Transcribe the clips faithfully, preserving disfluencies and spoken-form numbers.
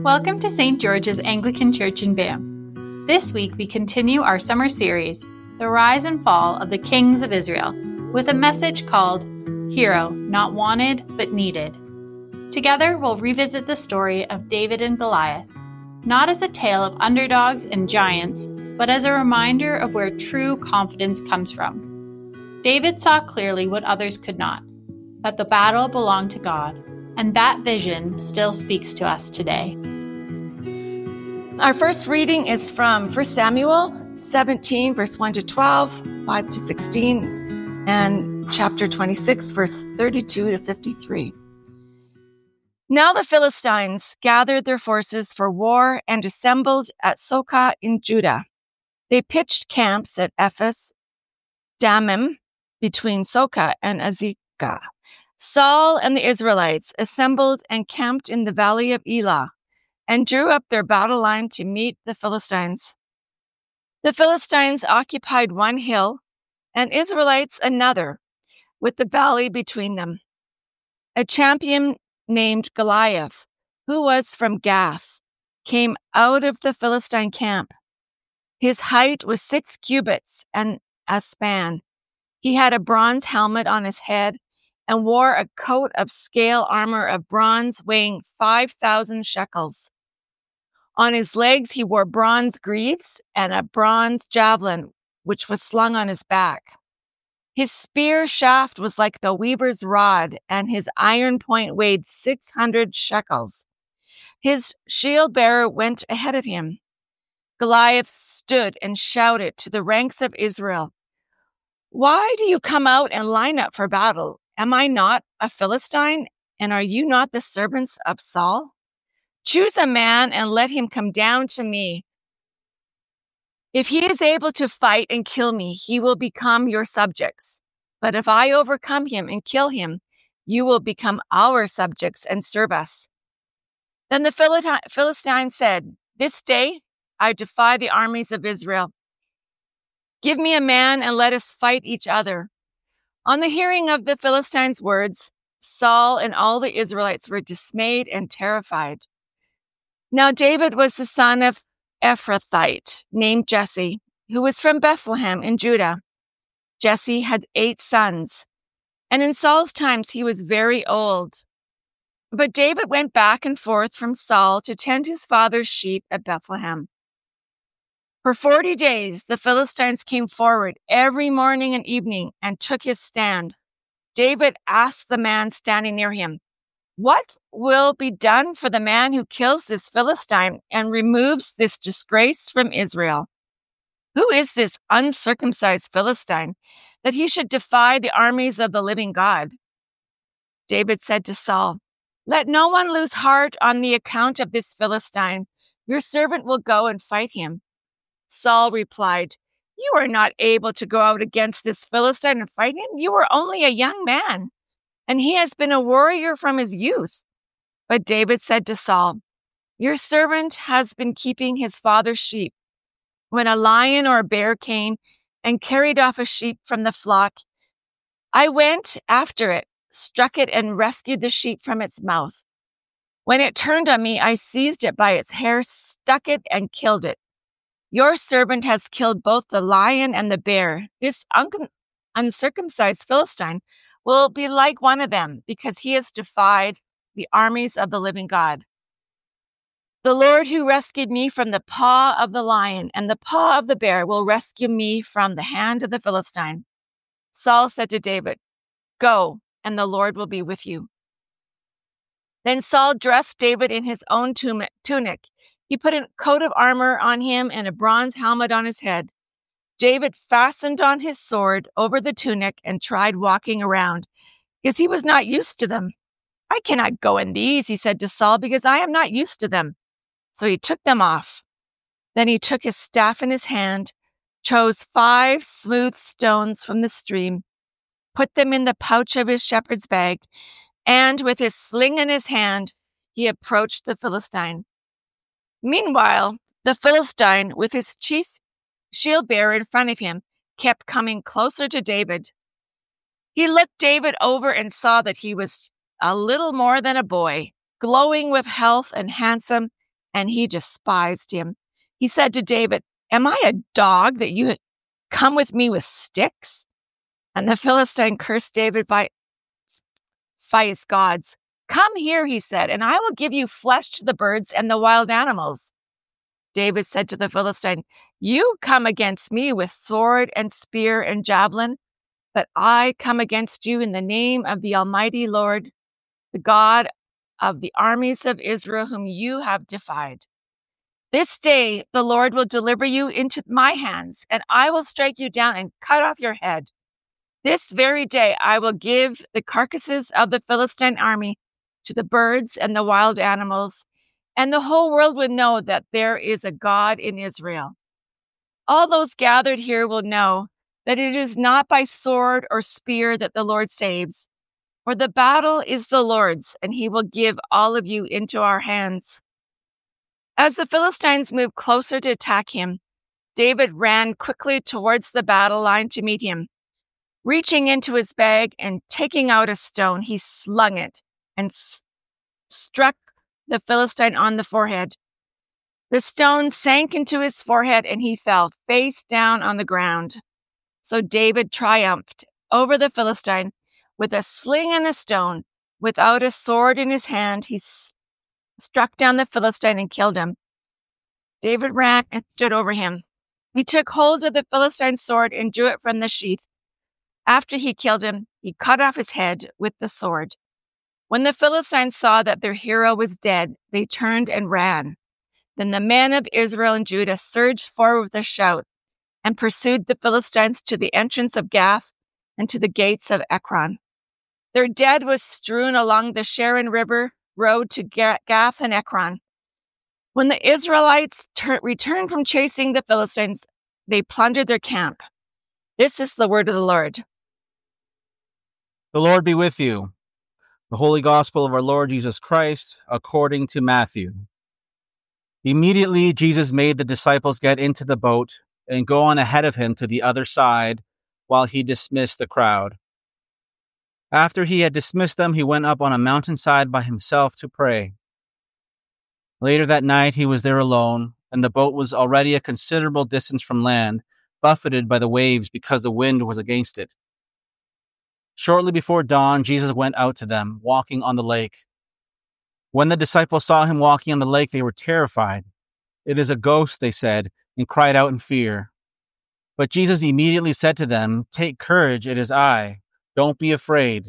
Welcome to Saint George's Anglican Church in Banff. This week we continue our summer series, The Rise and Fall of the Kings of Israel, with a message called Hero, Not Wanted, But Needed. Together we'll revisit the story of David and Goliath, not as a tale of underdogs and giants, but as a reminder of where true confidence comes from. David saw clearly what others could not, that the battle belonged to God, and that vision still speaks to us today. Our first reading is from First Samuel seventeen, verse one to twelve, five to sixteen, and chapter twenty-six, verse thirty-two to fifty-three. Now the Philistines gathered their forces for war and assembled at Socoh in Judah. They pitched camps at Ephes Dammim between Socoh and Azekah. Saul and the Israelites assembled and camped in the valley of Elah and drew up their battle line to meet the Philistines. The Philistines occupied one hill and Israelites another, with the valley between them. A champion named Goliath, who was from Gath, came out of the Philistine camp. His height was six cubits and a span. He had a bronze helmet on his head and wore a coat of scale armor of bronze weighing five thousand shekels. On his legs he wore bronze greaves and a bronze javelin, which was slung on his back. His spear shaft was like a weaver's rod, and his iron point weighed six hundred shekels. His shield bearer went ahead of him. Goliath stood and shouted to the ranks of Israel, "Why do you come out and line up for battle? Am I not a Philistine, and are you not the servants of Saul? Choose a man and let him come down to me. If he is able to fight and kill me, he will become your subjects. But if I overcome him and kill him, you will become our subjects and serve us." Then the Philistine said, "This day I defy the armies of Israel. Give me a man and let us fight each other." On the hearing of the Philistines' words, Saul and all the Israelites were dismayed and terrified. Now David was the son of Ephrathite, named Jesse, who was from Bethlehem in Judah. Jesse had eight sons, and in Saul's times he was very old. But David went back and forth from Saul to tend his father's sheep at Bethlehem. For forty days the Philistines came forward every morning and evening and took his stand. David asked the man standing near him, "What will be done for the man who kills this Philistine and removes this disgrace from Israel? Who is this uncircumcised Philistine that he should defy the armies of the living God?" David said to Saul, "Let no one lose heart on the account of this Philistine. Your servant will go and fight him." Saul replied, "You are not able to go out against this Philistine and fight him. You are only a young man, and he has been a warrior from his youth." But David said to Saul, "Your servant has been keeping his father's sheep. When a lion or a bear came and carried off a sheep from the flock, I went after it, struck it, and rescued the sheep from its mouth. When it turned on me, I seized it by its hair, stuck it, and killed it. Your servant has killed both the lion and the bear. This un- uncircumcised Philistine will be like one of them, because he has defied the armies of the living God. The Lord who rescued me from the paw of the lion and the paw of the bear will rescue me from the hand of the Philistine." Saul said to David, "Go, and the Lord will be with you." Then Saul dressed David in his own tunic. He put a coat of armor on him and a bronze helmet on his head. David fastened on his sword over the tunic and tried walking around, because he was not used to them. "I cannot go in these," he said to Saul, "because I am not used to them." So he took them off. Then he took his staff in his hand, chose five smooth stones from the stream, put them in the pouch of his shepherd's bag, and with his sling in his hand, he approached the Philistine. Meanwhile, the Philistine, with his chief shield bearer in front of him, kept coming closer to David. He looked David over and saw that he was a little more than a boy, glowing with health and handsome, and he despised him. He said to David, "Am I a dog that you come with me with sticks?" And the Philistine cursed David by his gods. "Come here," he said, "and I will give you flesh to the birds and the wild animals." David said to the Philistine, "You come against me with sword and spear and javelin, but I come against you in the name of the Almighty Lord, the God of the armies of Israel, whom you have defied. This day the Lord will deliver you into my hands, and I will strike you down and cut off your head. This very day I will give the carcasses of the Philistine army to the birds and the wild animals, and the whole world will know that there is a God in Israel. All those gathered here will know that it is not by sword or spear that the Lord saves, for the battle is the Lord's, and he will give all of you into our hands." As the Philistines moved closer to attack him, David ran quickly towards the battle line to meet him. Reaching into his bag and taking out a stone, he slung it and s- struck the Philistine on the forehead. The stone sank into his forehead and he fell face down on the ground. So David triumphed over the Philistine with a sling and a stone. Without a sword in his hand, he s- struck down the Philistine and killed him. David ran and stood over him. He took hold of the Philistine's sword and drew it from the sheath. After he killed him, he cut off his head with the sword. When the Philistines saw that their hero was dead, they turned and ran. Then the men of Israel and Judah surged forward with a shout and pursued the Philistines to the entrance of Gath and to the gates of Ekron. Their dead was strewn along the Sharon River road to Gath and Ekron. When the Israelites ter- returned from chasing the Philistines, they plundered their camp. This is the word of the Lord. The Lord be with you. The Holy Gospel of our Lord Jesus Christ, according to Matthew. Immediately, Jesus made the disciples get into the boat and go on ahead of him to the other side while he dismissed the crowd. After he had dismissed them, he went up on a mountainside by himself to pray. Later that night, he was there alone, and the boat was already a considerable distance from land, buffeted by the waves because the wind was against it. Shortly before dawn, Jesus went out to them, walking on the lake. When the disciples saw him walking on the lake, they were terrified. "It is a ghost," they said, and cried out in fear. But Jesus immediately said to them, "Take courage, it is I. Don't be afraid."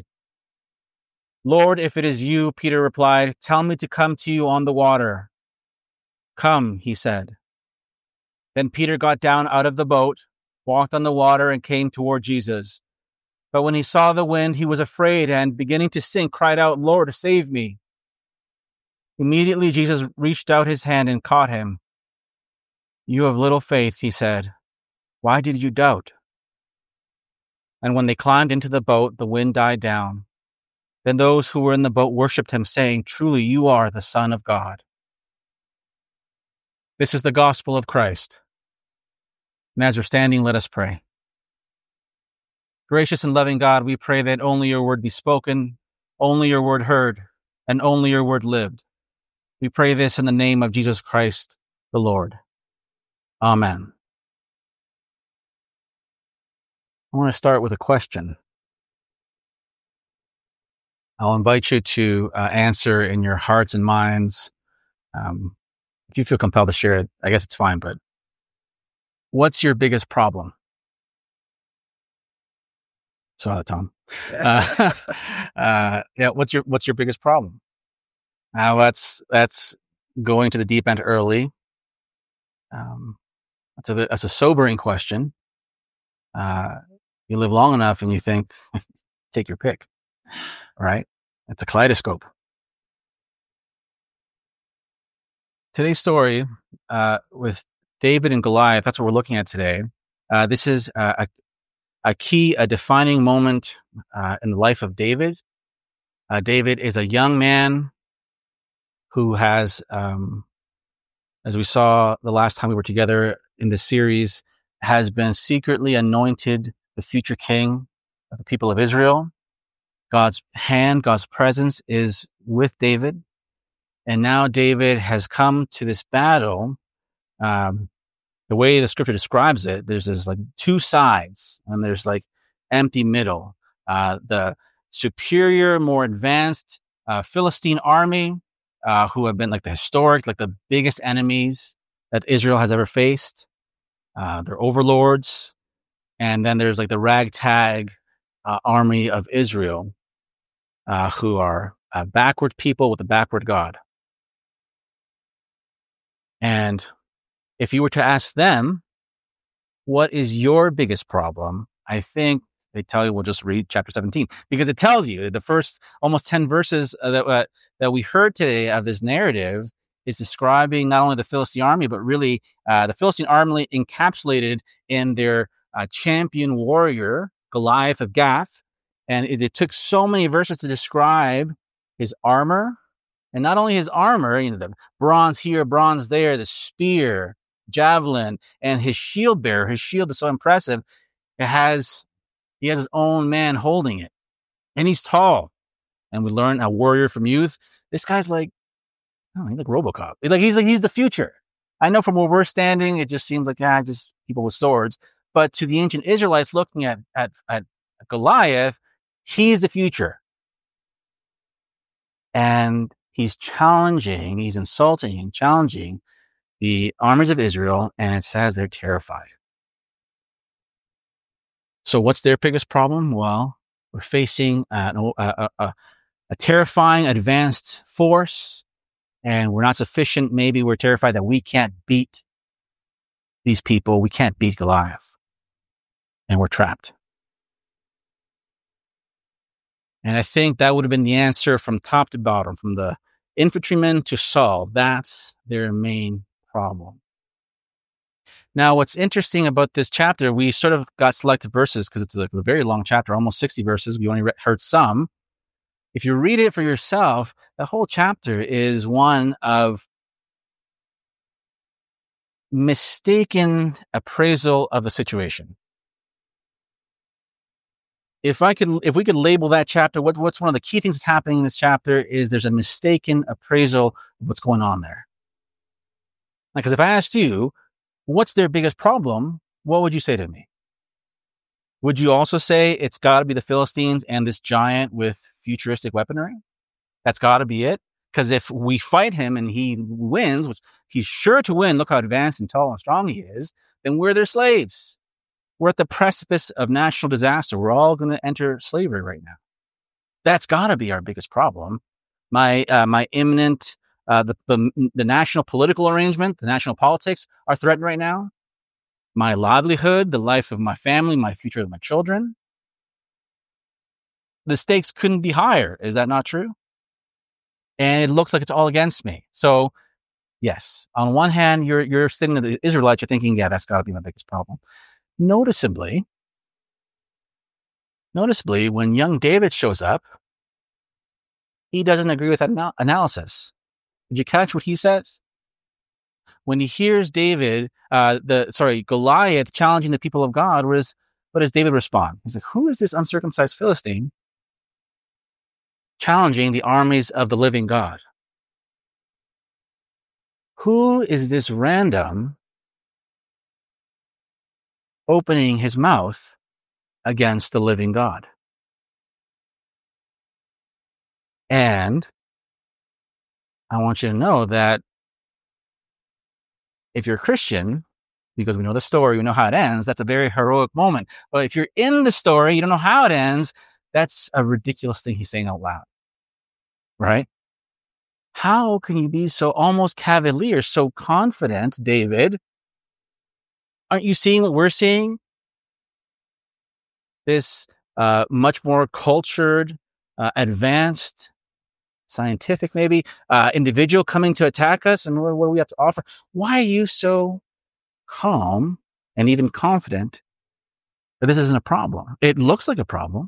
"Lord, if it is you," Peter replied, "tell me to come to you on the water." "Come," he said. Then Peter got down out of the boat, walked on the water, and came toward Jesus. But when he saw the wind, he was afraid and, beginning to sink, cried out, "Lord, save me." Immediately Jesus reached out his hand and caught him. "You have little faith," he said. "Why did you doubt?" And when they climbed into the boat, the wind died down. Then those who were in the boat worshipped him, saying, "Truly you are the Son of God." This is the gospel of Christ. And as we're standing, let us pray. Gracious and loving God, we pray that only your word be spoken, only your word heard, and only your word lived. We pray this in the name of Jesus Christ, the Lord. Amen. I want to start with a question. I'll invite you to uh, answer in your hearts and minds. Um, if you feel compelled to share it, I guess it's fine, but what's your biggest problem? Saw that, Tom. Uh, uh, yeah, what's your what's your biggest problem? Now, that's that's going to the deep end early. Um, that's a bit, that's a sobering question. Uh, you live long enough, and you think, take your pick, right? It's a kaleidoscope. Today's story uh, with David and Goliath. That's what we're looking at today. Uh, this is a, a key, a defining moment uh, in the life of David. Uh, David is a young man who has, um, as we saw the last time we were together in this series, has been secretly anointed the future king of the people of Israel. God's hand, God's presence is with David. And now David has come to this battle. Um, the way the scripture describes it, there's this like two sides, and there's like empty middle. Uh, the superior, more advanced uh, Philistine army, uh, who have been like the historic, like the biggest enemies that Israel has ever faced. Uh, they're overlords. And then there's like the ragtag uh, army of Israel, uh, who are a backward people with a backward God. And if you were to ask them, what is your biggest problem? I think they tell you, we'll just read chapter seventeen, because it tells you the first almost ten verses uh, that, uh, that we heard today of this narrative is describing not only the Philistine army, but really uh, the Philistine army encapsulated in their uh, champion warrior, Goliath of Gath. And it, it took so many verses to describe his armor. And not only his armor, you know, the bronze here, bronze there, the spear, javelin, and his shield bearer. His shield is so impressive. It has, he has his own man holding it. And he's tall. And we learn a warrior from youth. This guy's like, oh, he's like RoboCop. Like he's like, he's the future. I know from where we're standing, it just seems like, ah, just people with swords. But to the ancient Israelites looking at, at, at Goliath, he's the future. And he's challenging, he's insulting and challenging the armies of Israel, and it says they're terrified. So what's their biggest problem? Well, we're facing a, a, a, a terrifying advanced force, and we're not sufficient. Maybe we're terrified that we can't beat these people. We can't beat Goliath, and we're trapped. And I think that would have been the answer from top to bottom, from the infantrymen to Saul. That's their main problem. Now, what's interesting about this chapter, we sort of got selected verses because it's like a very long chapter, almost sixty verses. We only re- heard some. If you read it for yourself, the whole chapter is one of mistaken appraisal of the situation. If I could, if we could label that chapter, what, what's one of the key things that's happening in this chapter is there's a mistaken appraisal of what's going on there. Because if I asked you, what's their biggest problem? What would you say to me? Would you also say it's got to be the Philistines and this giant with futuristic weaponry? That's got to be it. Because if we fight him and he wins, which he's sure to win, look how advanced and tall and strong he is, then we're their slaves. We're at the precipice of national disaster. We're all going to enter slavery right now. That's got to be our biggest problem. My uh, my imminent, uh, the, the the national political arrangement, the national politics are threatened right now. My livelihood, the life of my family, my future of my children. The stakes couldn't be higher. Is that not true? And it looks like it's all against me. So, yes, on one hand, you're you're sitting with the Israelites, you're thinking, yeah, that's got to be my biggest problem. Noticeably, noticeably, when young David shows up, he doesn't agree with that anal- analysis. Did you catch what he says? When he hears David, uh, the sorry, Goliath challenging the people of God, what, is, what does David respond? He's like, who is this uncircumcised Philistine challenging the armies of the living God? Who is this random opening his mouth against the living God? And I want you to know that if you're a Christian, because we know the story, we know how it ends, that's a very heroic moment. But if you're in the story, you don't know how it ends, that's a ridiculous thing he's saying out loud. Right? How can you be so almost cavalier, so confident, David? Aren't you seeing what we're seeing? This uh, much more cultured, uh, advanced, scientific maybe, uh, individual coming to attack us, and what, what do we have to offer? Why are you so calm and even confident that this isn't a problem? It looks like a problem.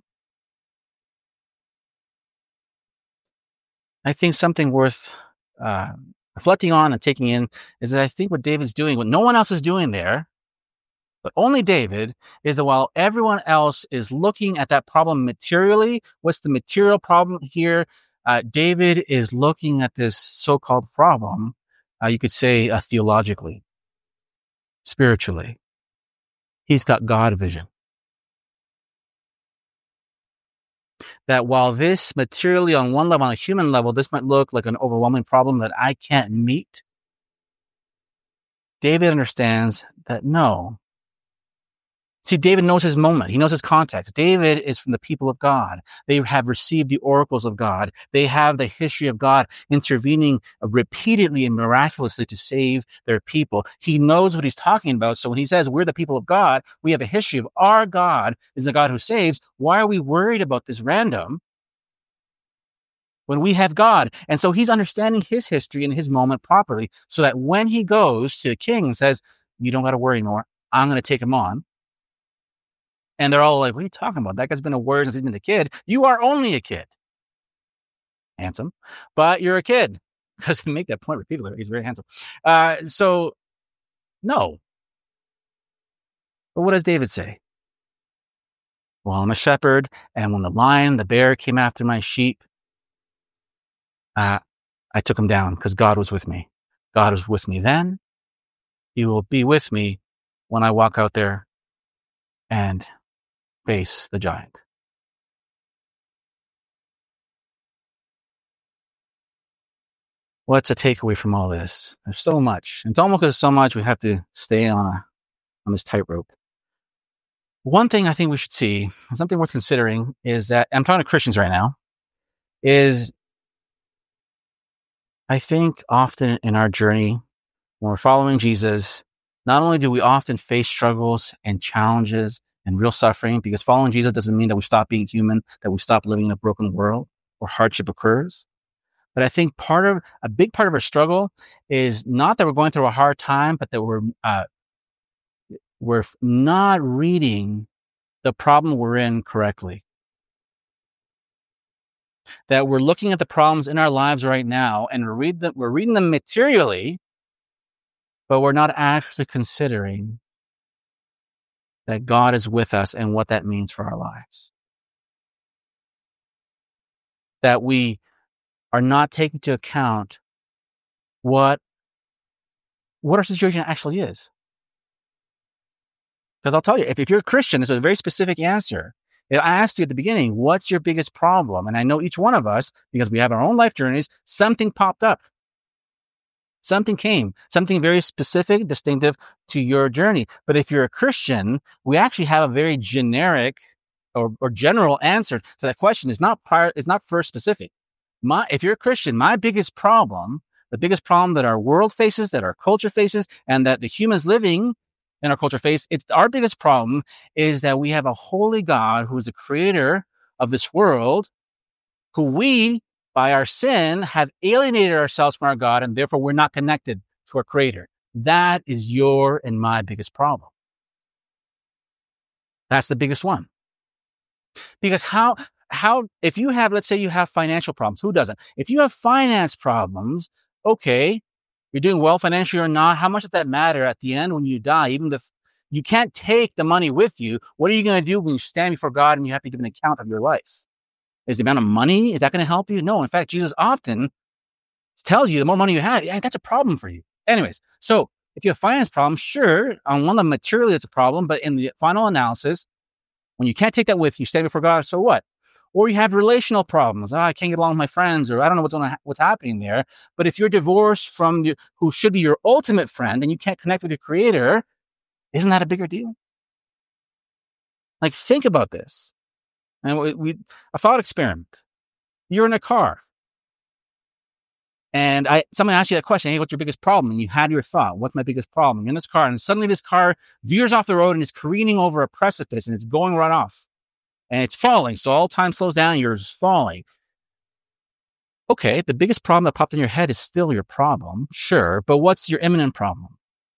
I think something worth uh, reflecting on and taking in is that I think what David's doing, what no one else is doing there, but only David, is that while everyone else is looking at that problem materially, what's the material problem here? Uh, David is looking at this so-called problem, uh, you could say uh, theologically, spiritually. He's got God vision. That while this materially on one level, on a human level, this might look like an overwhelming problem that I can't meet, David understands that no. See, David knows his moment. He knows his context. David is from the people of God. They have received the oracles of God. They have the history of God intervening repeatedly and miraculously to save their people. He knows what he's talking about. So when he says we're the people of God, we have a history of our God is a God who saves. Why are we worried about this random when we have God? And so he's understanding his history and his moment properly so that when he goes to the king and says, you don't got to worry anymore, I'm going to take him on. And they're all like, what are you talking about? That guy's been a warrior since he's been a kid. You are only a kid. Handsome. But you're a kid. Because they make that point repeatedly. He's very handsome. Uh, so, no. But what does David say? Well, I'm a shepherd, and when the lion, the bear came after my sheep, uh, I took him down because God was with me. God was with me then. He will be with me when I walk out there and face the giant. What's a takeaway from all this? There's so much. It's almost there's so much we have to stay on a, on this tightrope. One thing I think we should see, something worth considering, is that, I'm talking to Christians right now, is I think often in our journey, when we're following Jesus, not only do we often face struggles and challenges and real suffering, because following Jesus doesn't mean that we stop being human, that we stop living in a broken world or hardship occurs. But I think part of, a big part of our struggle is not that we're going through a hard time, but that we're, uh, we're not reading the problem we're in correctly. That we're looking at the problems in our lives right now and we're, read them, we're reading them materially, but we're not actually considering that God is with us and what that means for our lives. That we are not taking into account what, what our situation actually is. Because I'll tell you, if, if you're a Christian, this is a very specific answer. If I asked you at the beginning, what's your biggest problem? And I know each one of us, because we have our own life journeys, something popped up. Something came, something very specific, distinctive to your journey. But if you're a Christian, we actually have a very generic or, or general answer to that question. It's not prior, it's not first specific. My, if you're a Christian, my biggest problem, the biggest problem that our world faces, that our culture faces, and that the humans living in our culture face, it's our biggest problem is that we have a holy God who is the creator of this world, who we, by our sin, have alienated ourselves from our God, and therefore we're not connected to our creator. That is your and my biggest problem. That's the biggest one. Because how, how, if you have, let's say you have financial problems, who doesn't? If you have finance problems, okay, you're doing well financially or not, how much does that matter at the end when you die? Even if you can't take the money with you, what are you going to do when you stand before God and you have to give an account of your life? Is the amount of money, is that going to help you? No. In fact, Jesus often tells you the more money you have, yeah, that's a problem for you. Anyways, so if you have finance problems, sure, on one level, materially, it's a problem. But in the final analysis, when you can't take that with you, stand before God, so what? Or you have relational problems. Oh, I can't get along with my friends, or I don't know what's going to, what's happening there. But if you're divorced from the, who should be your ultimate friend and you can't connect with your creator, isn't that a bigger deal? Like, think about this. And we, we, a thought experiment. You're in a car. And I, someone asked you that question, hey, what's your biggest problem? And you had your thought, what's my biggest problem? You're in this car, and suddenly this car veers off the road and is careening over a precipice, and it's going right off. And it's falling. So all time slows down, you're just falling. Okay, the biggest problem that popped in your head is still your problem, sure. But what's your imminent problem?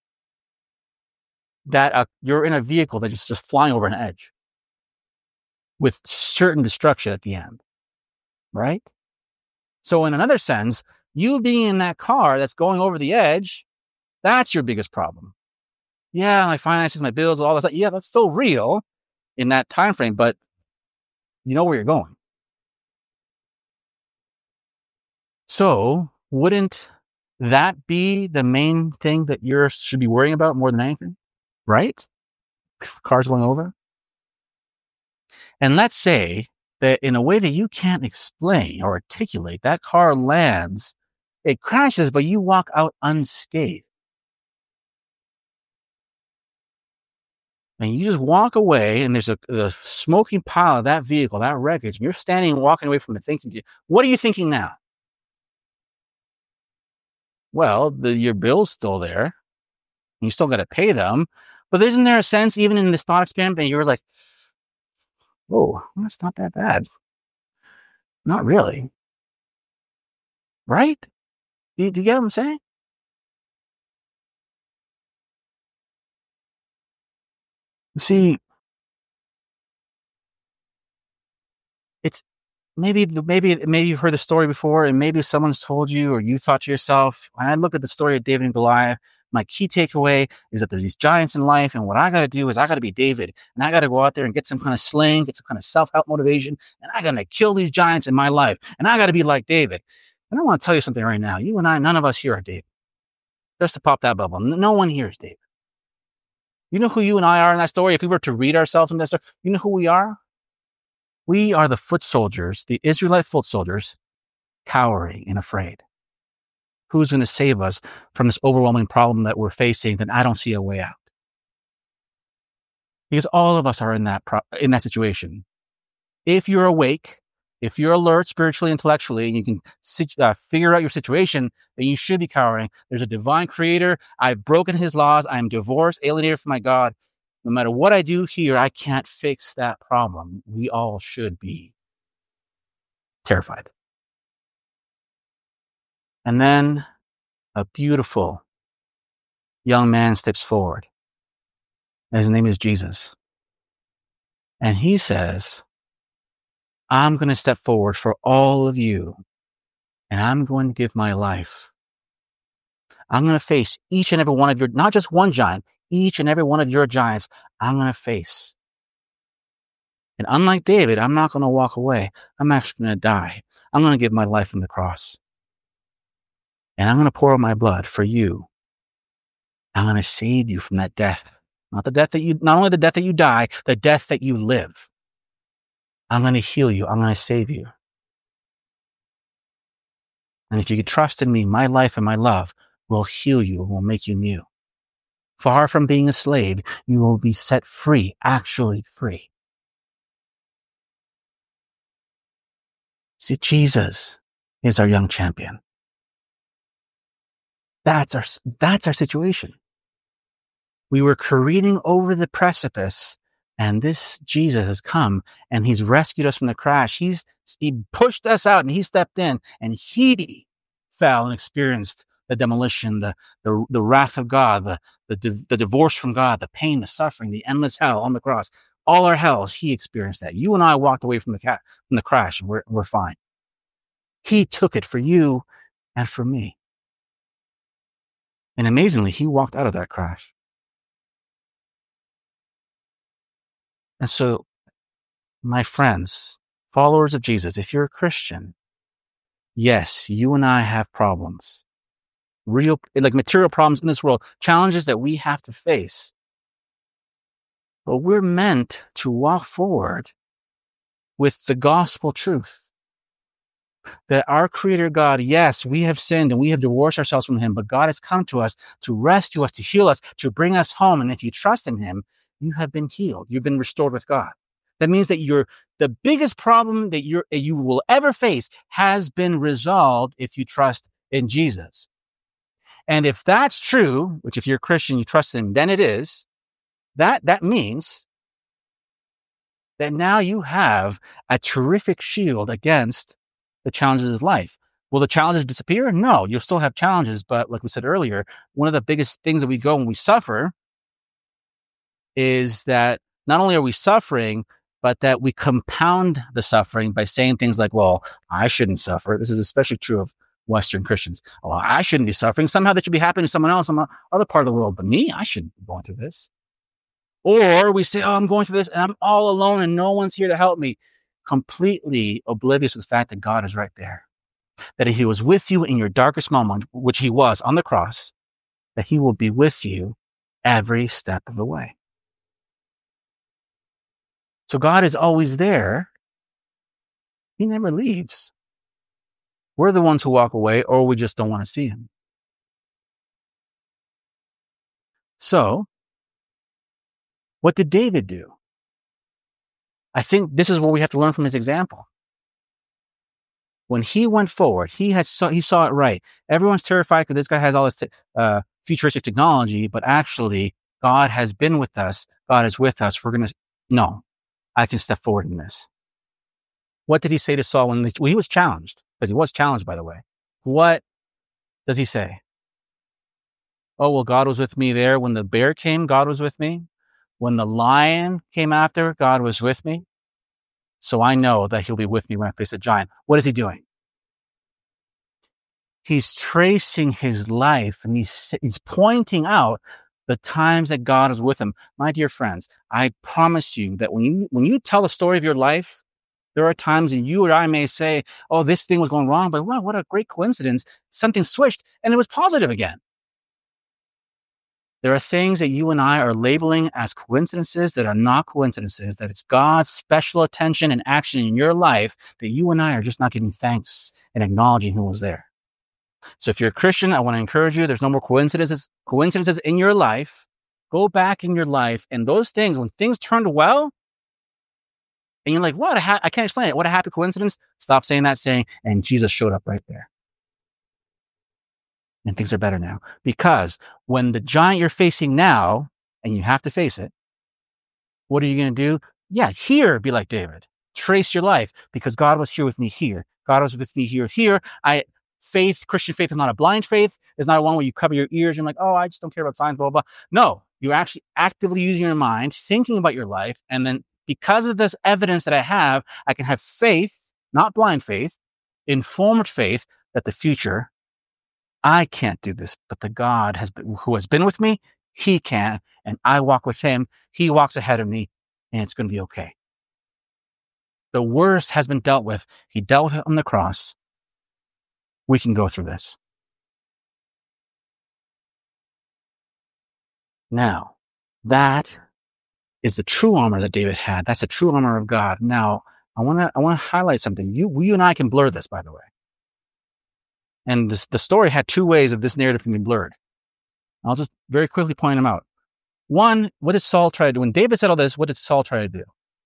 That uh, you're in a vehicle that's just, just flying over an edge with certain destruction at the end, right? So in another sense, you being in that car that's going over the edge, that's your biggest problem. Yeah, my finances, my bills, all that stuff. Yeah, that's still real in that time frame, but you know where you're going. So wouldn't that be the main thing that you should be worrying about more than anything? Right? Cars going over. And let's say that in a way that you can't explain or articulate, that car lands, it crashes, but you walk out unscathed. And you just walk away, and there's a, a smoking pile of that vehicle, that wreckage, and you're standing and walking away from it thinking, what are you thinking now? Well, the, your bill's still there, and you still got to pay them. But isn't there a sense, even in this thought experiment, you're like, oh, that's not that bad. Not really. Right? Do you, do you get what I'm saying? See, it's maybe maybe maybe you've heard the story before, and maybe someone's told you, or you thought to yourself, when I look at the story of David and Goliath, my key takeaway is that there's these giants in life, and what I got to do is I got to be David, and I got to go out there and get some kind of sling, get some kind of self-help motivation, and I got to kill these giants in my life, and I got to be like David. And I want to tell you something right now. You and I, none of us here are David. Just to pop that bubble, no one here is David. You know who you and I are in that story? If we were to read ourselves in that story, you know who we are? We are the foot soldiers, the Israelite foot soldiers, cowering and afraid. Who's going to save us from this overwhelming problem that we're facing that I don't see a way out? Because all of us are in that pro- in that situation. If you're awake, if you're alert spiritually, intellectually, and you can sit, uh, figure out your situation, then you should be cowering. There's a divine creator. I've broken his laws. I'm divorced, alienated from my God. No matter what I do here, I can't fix that problem. We all should be terrified. And then a beautiful young man steps forward. And his name is Jesus. And he says, I'm going to step forward for all of you, and I'm going to give my life. I'm going to face each and every one of your, not just one giant, each and every one of your giants, I'm going to face. And unlike David, I'm not going to walk away. I'm actually going to die. I'm going to give my life on the cross. And I'm going to pour out my blood for you. I'm going to save you from that death. Not the death that you, not only the death that you die, the death that you live. I'm going to heal you. I'm going to save you. And if you could trust in me, my life and my love will heal you and will make you new. Far from being a slave, you will be set free, actually free. See, Jesus is our young champion. That's our, that's our situation. We were careening over the precipice, and this Jesus has come, and he's rescued us from the crash. He's, he pushed us out, and he stepped in, and he fell and experienced the demolition, the, the, the wrath of God, the, the, the divorce from God, the pain, the suffering, the endless hell on the cross. All our hells, he experienced that. You and I walked away from the, ca- from the crash, and we're, we're fine. He took it for you and for me. And amazingly, he walked out of that crash. And so, my friends, followers of Jesus, if you're a Christian, yes, you and I have problems. Real, like material problems in this world, challenges that we have to face. But we're meant to walk forward with the gospel truth. That our Creator God, yes, we have sinned and we have divorced ourselves from him, but God has come to us to rescue us, to heal us, to bring us home. And if you trust in him, you have been healed. You've been restored with God. That means that you're, the biggest problem that you're, you will ever face has been resolved if you trust in Jesus. And if that's true, which if you're a Christian, you trust in him, then it is, that, that means that now you have a terrific shield against the challenges of life. Will the challenges disappear? No, you'll still have challenges. But like we said earlier, one of the biggest things that we go when we suffer is that not only are we suffering, but that we compound the suffering by saying things like, well, I shouldn't suffer. This is especially true of Western Christians. Well, I shouldn't be suffering. Somehow that should be happening to someone else in some other part of the world. But me, I shouldn't be going through this. Or we say, oh, I'm going through this and I'm all alone and no one's here to help me. Completely oblivious to the fact that God is right there. that he was with you in your darkest moment, which he was on the cross, that he will be with you every step of the way. So God is always there. He never leaves. We're the ones who walk away, or we just don't want to see him. So, what did David do? I think this is what we have to learn from his example. When he went forward, he had saw, he saw it right. Everyone's terrified because this guy has all this te- uh, futuristic technology, but actually, God has been with us. God is with us. We're going to, no, I can step forward in this. What did he say to Saul when, the, when he was challenged? Because he was challenged, by the way. What does he say? Oh, well, God was with me there. When the bear came, God was with me. When the lion came after, God was with me. So I know that he'll be with me when I face a giant. What is he doing? He's tracing his life, and he's, he's pointing out the times that God is with him. My dear friends, I promise you that when you, when you tell the story of your life, there are times that you or I may say, oh, this thing was going wrong, but wow, what a great coincidence. Something switched and it was positive again. There are things that you and I are labeling as coincidences that are not coincidences, that it's God's special attention and action in your life that you and I are just not giving thanks and acknowledging who was there. So if you're a Christian, I want to encourage you, there's no more coincidences, coincidences in your life. Go back in your life, and those things, when things turned well, and you're like, what? A ha- I can't explain it. What a happy coincidence. Stop saying that, saying, and Jesus showed up right there. And things are better now. Because when the giant you're facing now, and you have to face it, what are you going to do? Yeah, here, be like David. Trace your life, because God was here with me here. God was with me here, here. I faith, Christian faith is not a blind faith. It's not one where you cover your ears and like, oh, I just don't care about science, blah, blah, blah. No, you're actually actively using your mind, thinking about your life, and then because of this evidence that I have, I can have faith, not blind faith, informed faith that the future, I can't do this, but the God has been, who has been with me, he can, and I walk with him. He walks ahead of me, and it's going to be okay. The worst has been dealt with. He dealt with it on the cross. We can go through this. Now, that is the true armor that David had. That's the true armor of God. Now, I want to I want to highlight something. You, you and I can blur this, by the way. And this, the story had two ways of this narrative can be blurred. I'll just very quickly point them out. One, what did Saul try to do? When David said all this, what did Saul try to do?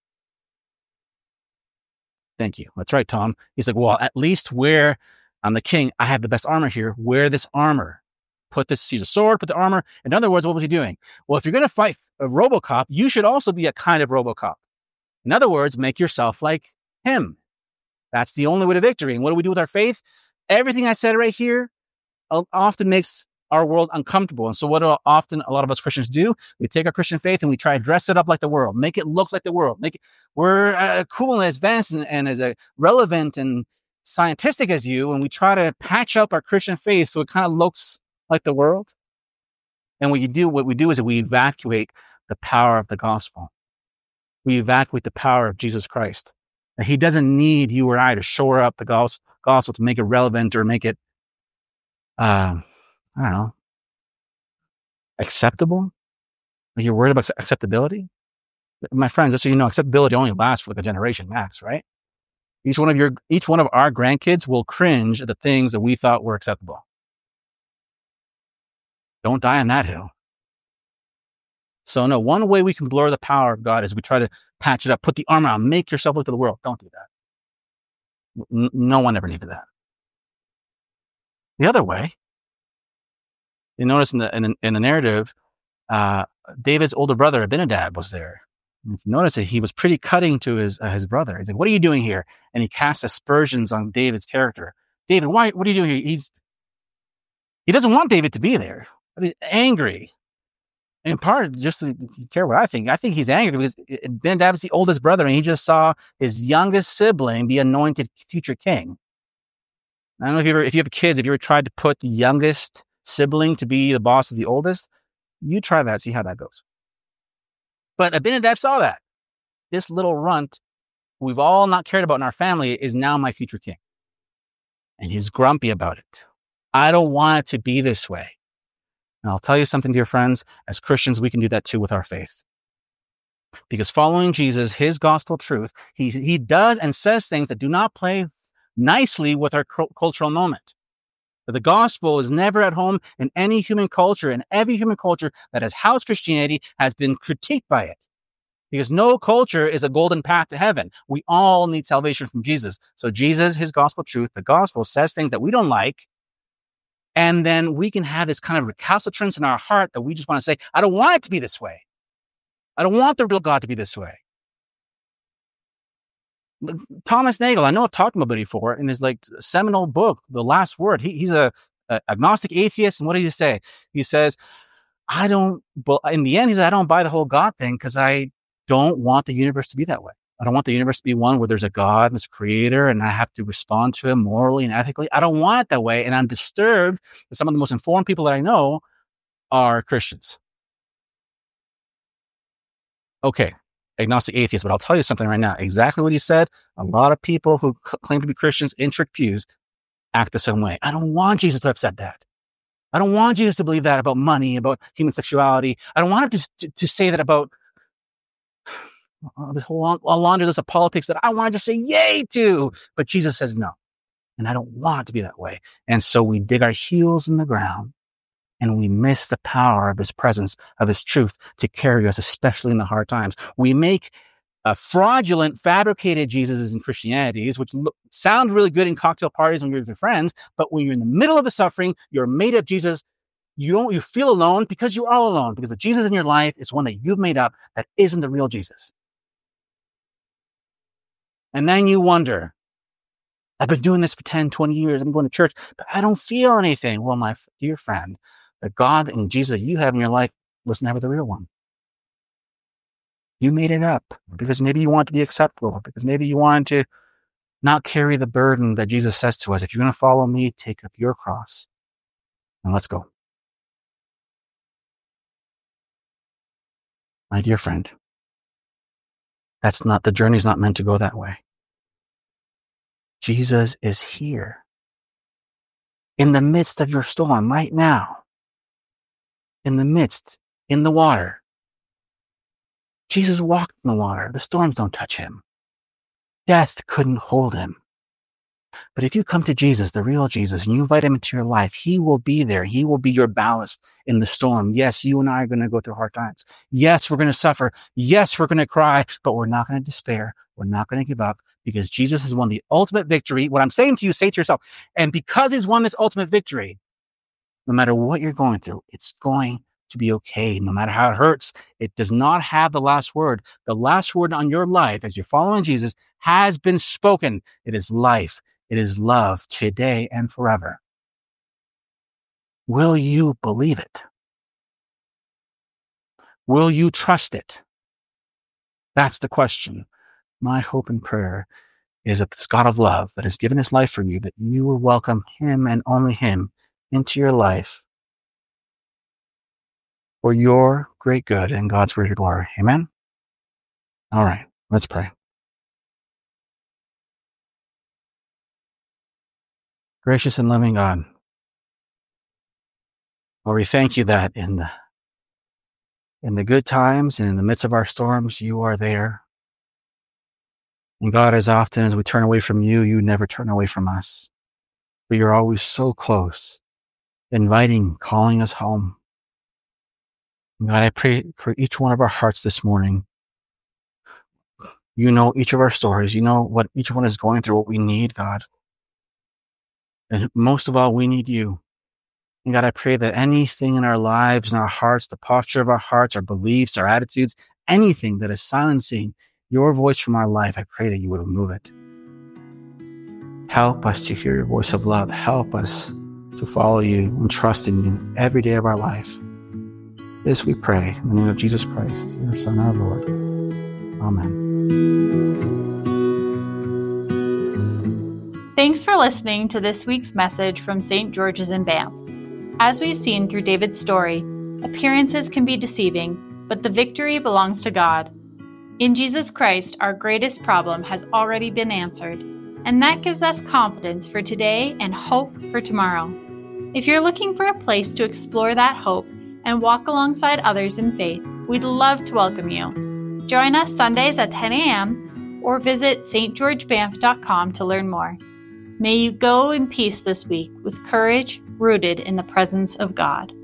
Thank you. That's right, Tom. He's like, well, at least where I'm the king, I have the best armor here. Wear this armor. Put this, use a sword, put the armor. In other words, what was he doing? Well, if you're going to fight a RoboCop, you should also be a kind of RoboCop. In other words, make yourself like him. That's the only way to victory. And what do we do with our faith? Everything I said right here often makes our world uncomfortable. And so what do often a lot of us Christians do? We take our Christian faith and we try to dress it up like the world, make it look like the world, make it, we're uh, cool and advanced and, and as a relevant and scientific as you, and we try to patch up our Christian faith so it kind of looks like the world. And what you do, what we do is we evacuate the power of the gospel. We evacuate the power of Jesus Christ. And he doesn't need you or I to shore up the gospel to make it relevant or make it, uh, I don't know, acceptable. Like you're worried about acceptability. My friends, just so you know, acceptability only lasts for like a generation max, right? Each one of your, each one of our grandkids will cringe at the things that we thought were acceptable. Don't die on that hill. So no, one way we can blur the power of God is we try to patch it up, put the armor on, make yourself look to the world. Don't do that. N- no one ever needed that. The other way, you notice in the in, in the narrative, uh, David's older brother Abinadab was there. And if you notice it, he was pretty cutting to his uh, his brother. He's like, "What are you doing here?" And he casts aspersions on David's character. David, why? What are you doing here? He's he doesn't want David to be there. But he's angry. In part, just to care what I think, I think he's angry because Abinadab's the oldest brother, and he just saw his youngest sibling be anointed future king. I don't know if you ever, if you have kids, if you ever tried to put the youngest sibling to be the boss of the oldest, you try that, see how that goes. But Abinadab saw that. This little runt, who we've all not cared about in our family, is now my future king. and he's grumpy about it. I don't want it to be this way. And I'll tell you something, dear friends, as Christians, we can do that too with our faith. Because following Jesus, his gospel truth, he, he does and says things that do not play nicely with our cultural moment. But the gospel is never at home in any human culture, and every human culture that has housed Christianity has been critiqued by it. Because no culture is a golden path to heaven. We all need salvation from Jesus. So Jesus, his gospel truth, the gospel says things that we don't like. And then we can have this kind of recalcitrance in our heart that we just want to say, I don't want it to be this way. I don't want the real God to be this way. Thomas Nagel, I know I've talked about it before, in his like seminal book, The Last Word. He, he's a, a agnostic atheist. And what did he say? He says, I don't, but in the end, he says, I don't buy the whole God thing because I don't want the universe to be that way. I don't want the universe to be one where there's a God and there's a creator and I have to respond to him morally and ethically. I don't want it that way. And I'm disturbed that some of the most informed people that I know are Christians. Okay, agnostic atheist, but I'll tell you something right now. Exactly what he said. A lot of people who c- claim to be Christians in church pews act the same way. I don't want Jesus to have said that. I don't want Jesus to believe that about money, about human sexuality. I don't want him to, to, to say that about uh, this whole laundry list of politics that I want to just say yay to. But Jesus says no. And I don't want it to be that way. And so we dig our heels in the ground and we miss the power of his presence, of his truth to carry us, especially in the hard times. We make uh, fraudulent, fabricated Jesuses and Christianities, which look, sound really good in cocktail parties when you're with your friends. But when you're in the middle of the suffering, you're made up Jesus. You don't, you feel alone because you're all alone, because the Jesus in your life is one that you've made up that isn't the real Jesus. And then you wonder, I've been doing this for ten, twenty years. I'm going to church, but I don't feel anything. Well, my dear friend, the God and Jesus you have in your life was never the real one. You made it up because maybe you want to be acceptable, because maybe you want to not carry the burden that Jesus says to us. If you're going to follow me, take up your cross and let's go. My dear friend, that's not, the journey's not meant to go that way. Jesus is here in the midst of your storm right now, in the midst, in the water. Jesus walked in the water. The storms don't touch him. Death couldn't hold him. But if you come to Jesus, the real Jesus, and you invite him into your life, he will be there. He will be your ballast in the storm. Yes, you and I are going to go through hard times. Yes, we're going to suffer. Yes, we're going to cry, but we're not going to despair. We're not going to give up because Jesus has won the ultimate victory. What I'm saying to you, say to yourself, and because he's won this ultimate victory, no matter what you're going through, it's going to be okay. No matter how it hurts, it does not have the last word. The last word on your life as you're following Jesus has been spoken. It is life. It is love today and forever. Will you believe it? Will you trust it? That's the question. My hope and prayer is that this God of love that has given his life for you, that you will welcome him and only him into your life for your great good and God's greater glory. Amen? All right, let's pray. Gracious and loving God, Lord, we thank you that in the in the good times and in the midst of our storms, you are there. And God, as often as we turn away from you, you never turn away from us. But you're always so close, inviting, calling us home. And God, I pray for each one of our hearts this morning. You know each of our stories. You know what each one is going through, what we need, God. And most of all, we need you. And God, I pray that anything in our lives, in our hearts, the posture of our hearts, our beliefs, our attitudes, anything that is silencing your voice from our life, I pray that you would remove it. Help us to hear your voice of love. Help us to follow you and trust in you every day of our life. This we pray in the name of Jesus Christ, your Son, our Lord. Amen. Thanks for listening to this week's message from Saint George's in Banff. As we've seen through David's story, appearances can be deceiving, but the victory belongs to God. In Jesus Christ, our greatest problem has already been answered. and that gives us confidence for today and hope for tomorrow. If you're looking for a place to explore that hope and walk alongside others in faith, we'd love to welcome you. Join us Sundays at ten a.m. or visit s t george banff dot com to learn more. May you go in peace this week with courage rooted in the presence of God.